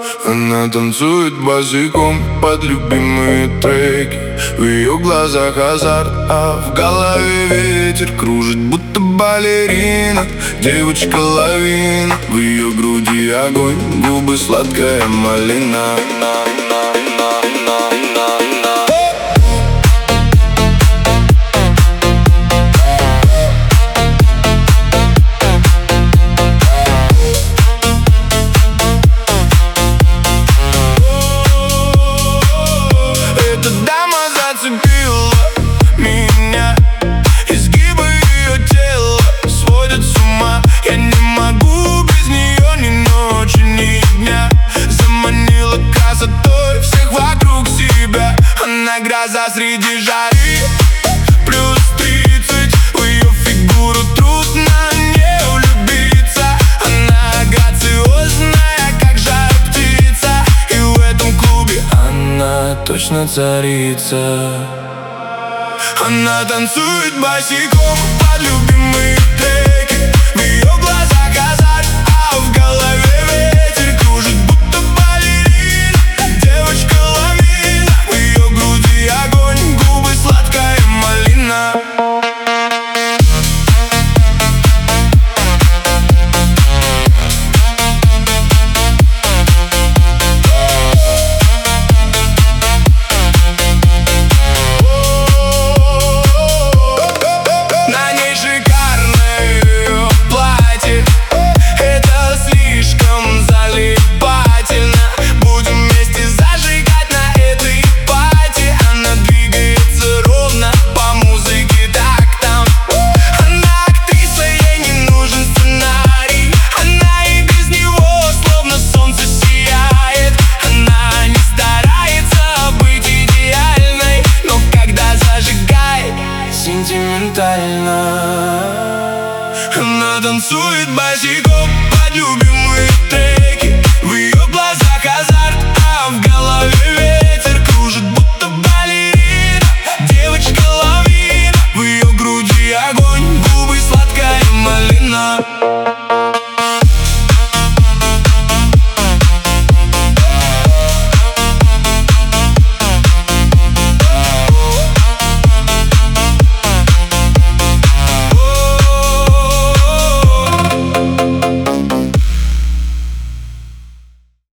Она танцует босиком под любимые треки. В ее глазах азарт, а в голове ветер кружит, будто балерина. Девочка лавина, в ее груди огонь, губы сладкая малина. Меня изгибы ее тела сводят с ума. Я не могу без нее ни ночи, ни дня. Заманила красотой всех вокруг себя. Она гроза среди жары, плюс 30. В ее фигуру трудно не влюбиться. Она грациозная, как жар птица. И в этом клубе она точно царица. Она танцует босиком под любимые треки. В ее глазах азарт, а в голове ветер кружит, будто балерина. Девочка ламина, в ее груди огонь, губы сладкая малина. Она танцует босиком под любимые треки. В ее глазах азарт, а в голове ветер кружит.